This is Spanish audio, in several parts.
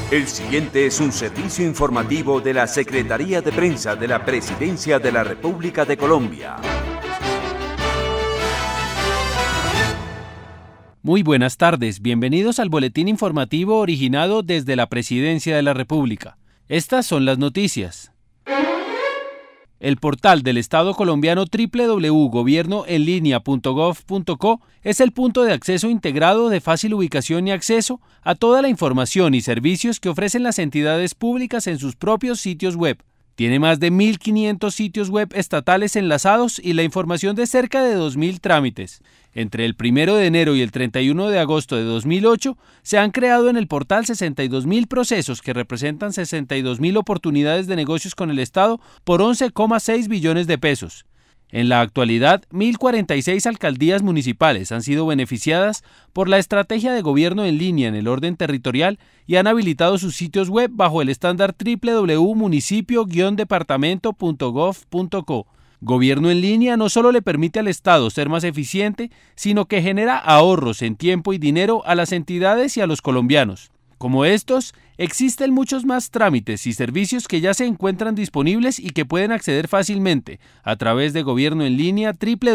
El siguiente es un servicio informativo de la Secretaría de Prensa de la Presidencia de la República de Colombia. Muy buenas tardes, bienvenidos al boletín informativo originado desde la Presidencia de la República. Estas son las noticias. El portal del Estado colombiano www.gobiernoenlinea.gov.co es el punto de acceso integrado de fácil ubicación y acceso a toda la información y servicios que ofrecen las entidades públicas en sus propios sitios web. Tiene más de 1.500 sitios web estatales enlazados y la información de cerca de 2.000 trámites. Entre el 1 de enero y el 31 de agosto de 2008 se han creado en el portal 62.000 procesos que representan 62.000 oportunidades de negocios con el Estado por 11,6 billones de pesos. En la actualidad, 1.046 alcaldías municipales han sido beneficiadas por la estrategia de gobierno en línea en el orden territorial y han habilitado sus sitios web bajo el estándar www.municipio-departamento.gov.co. Gobierno en línea no solo le permite al Estado ser más eficiente, sino que genera ahorros en tiempo y dinero a las entidades y a los colombianos. Como estos, existen muchos más trámites y servicios que ya se encuentran disponibles y que pueden acceder fácilmente a través de Gobierno en línea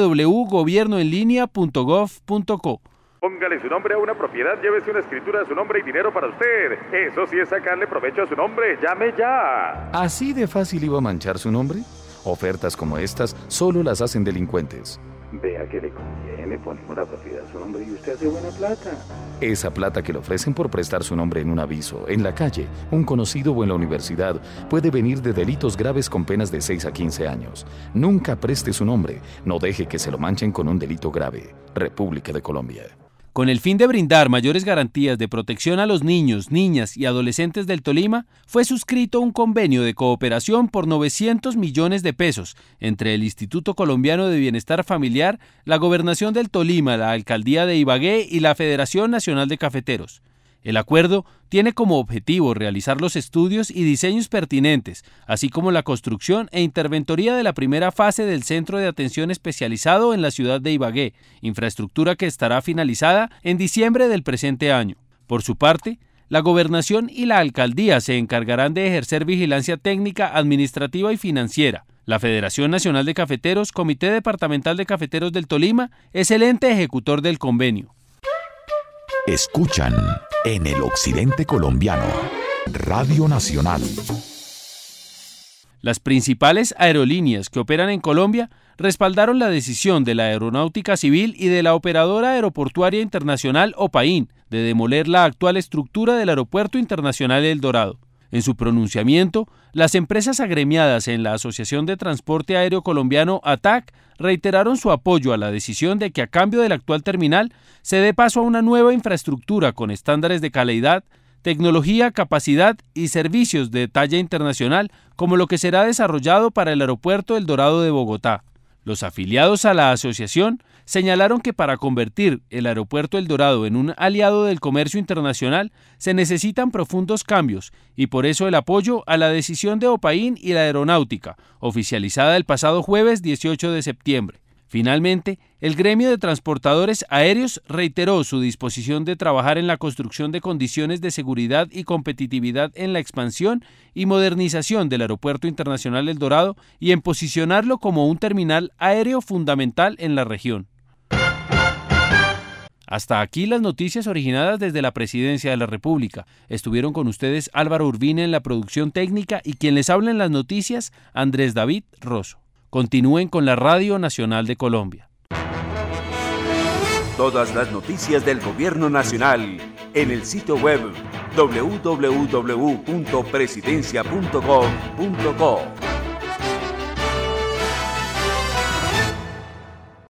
www.gobiernoenlinea.gov.co. Póngale su nombre a una propiedad, llévese una escritura de su nombre y dinero para usted. Eso sí es sacarle provecho a su nombre. ¡Llame ya! ¿Así de fácil iba a manchar su nombre? Ofertas como estas solo las hacen delincuentes. Vea que le conviene, ponemos la propiedad a su nombre y usted hace buena plata. Esa plata que le ofrecen por prestar su nombre en un aviso, en la calle, un conocido o en la universidad, puede venir de delitos graves con penas de 6 a 15 años. Nunca preste su nombre, no deje que se lo manchen con un delito grave. República de Colombia. Con el fin de brindar mayores garantías de protección a los niños, niñas y adolescentes del Tolima, fue suscrito un convenio de cooperación por 900 millones de pesos entre el Instituto Colombiano de Bienestar Familiar, la Gobernación del Tolima, la Alcaldía de Ibagué y la Federación Nacional de Cafeteros. El acuerdo tiene como objetivo realizar los estudios y diseños pertinentes, así como la construcción e interventoría de la primera fase del Centro de Atención Especializado en la ciudad de Ibagué, infraestructura que estará finalizada en diciembre del presente año. Por su parte, la Gobernación y la Alcaldía se encargarán de ejercer vigilancia técnica, administrativa y financiera. La Federación Nacional de Cafeteros, Comité Departamental de Cafeteros del Tolima, es el ente ejecutor del convenio. Escuchan en el occidente colombiano, Radio Nacional. Las principales aerolíneas que operan en Colombia respaldaron la decisión de la Aeronáutica Civil y de la Operadora Aeroportuaria Internacional OPAIN de demoler la actual estructura del Aeropuerto Internacional El Dorado. En su pronunciamiento, las empresas agremiadas en la Asociación de Transporte Aéreo Colombiano ATAC reiteraron su apoyo a la decisión de que a cambio del actual terminal se dé paso a una nueva infraestructura con estándares de calidad, tecnología, capacidad y servicios de talla internacional como lo que será desarrollado para el Aeropuerto El Dorado de Bogotá. Los afiliados a la asociación señalaron que para convertir el Aeropuerto El Dorado en un aliado del comercio internacional se necesitan profundos cambios y por eso el apoyo a la decisión de OPAIN y la Aeronáutica, oficializada el pasado jueves 18 de septiembre. Finalmente, el gremio de transportadores aéreos reiteró su disposición de trabajar en la construcción de condiciones de seguridad y competitividad en la expansión y modernización del Aeropuerto Internacional El Dorado y en posicionarlo como un terminal aéreo fundamental en la región. Hasta aquí las noticias originadas desde la Presidencia de la República. Estuvieron con ustedes Álvaro Urbina en la producción técnica y quien les habla en las noticias, Andrés David Rosso. Continúen con la Radio Nacional de Colombia. Todas las noticias del Gobierno Nacional en el sitio web www.presidencia.gov.co.